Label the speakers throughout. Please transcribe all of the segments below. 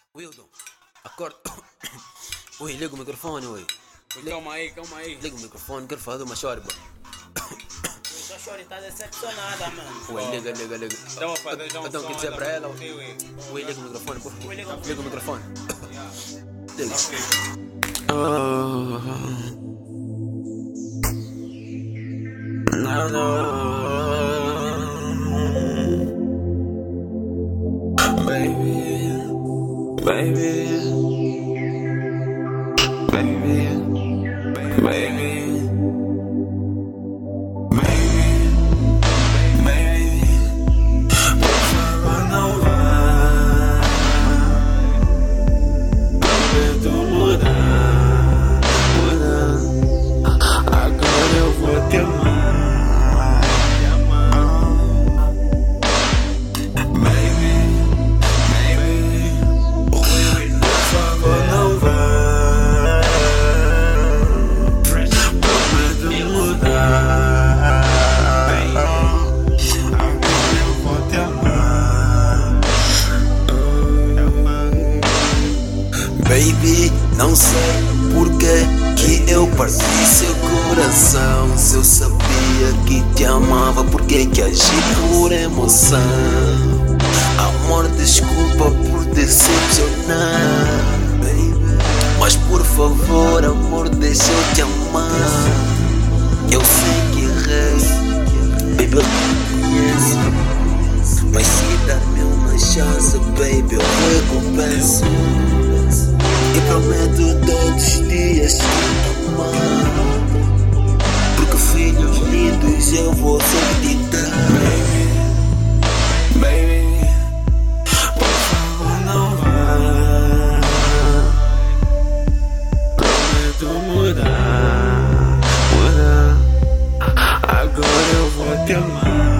Speaker 1: Wildon, acorda. Ui, liga o microfone, ui.
Speaker 2: Calma aí.
Speaker 1: Liga o microfone, quero fazer uma chorba.
Speaker 3: Tua chore tá decepcionada, mano.
Speaker 1: Ui, liga.
Speaker 2: Então, fazer já um
Speaker 1: Então,
Speaker 2: som
Speaker 1: quer dizer
Speaker 2: ainda
Speaker 1: pra ela?
Speaker 2: por ti, ui.
Speaker 1: Ui, liga o microfone, por favor.
Speaker 3: Liga
Speaker 1: Liga o microfone. Liga.
Speaker 4: Agora eu vou te amar, baby, por favor não vá, prometo mudar. Agora eu vou te amar, baby, não sei porquê que eu parti seu coração. Se eu sabia que te amava, por que agi por emoção? Amor, desculpa por decepcionar, mas por favor, amor, deixa eu te amar. Eu sei que errei, baby, eu te conheço, mas se dar-me uma chance, baby, eu recompenso. E prometo todos os dias te amar, porque filhos lindos eu vou sempre te dar. Baby, por favor não vá, prometo mudar. Agora eu vou te amar.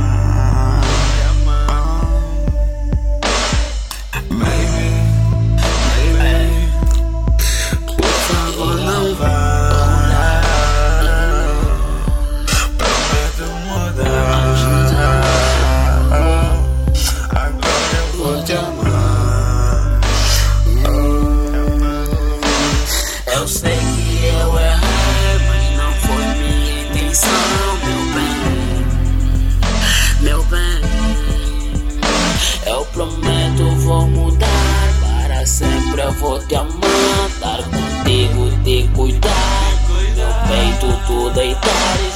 Speaker 3: Eu sei que eu errei, mas não foi minha intenção, meu bem. Eu prometo vou mudar, para sempre eu vou te amar, estar contigo, te cuidar, meu peito tu deitares,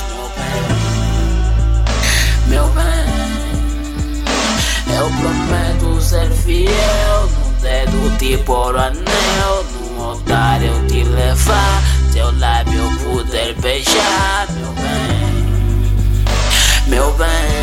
Speaker 3: meu bem. Eu prometo ser fiel, no dedo te pôr o anel, no altar eu te levar, teu lábio eu poder beijar, meu bem, meu bem.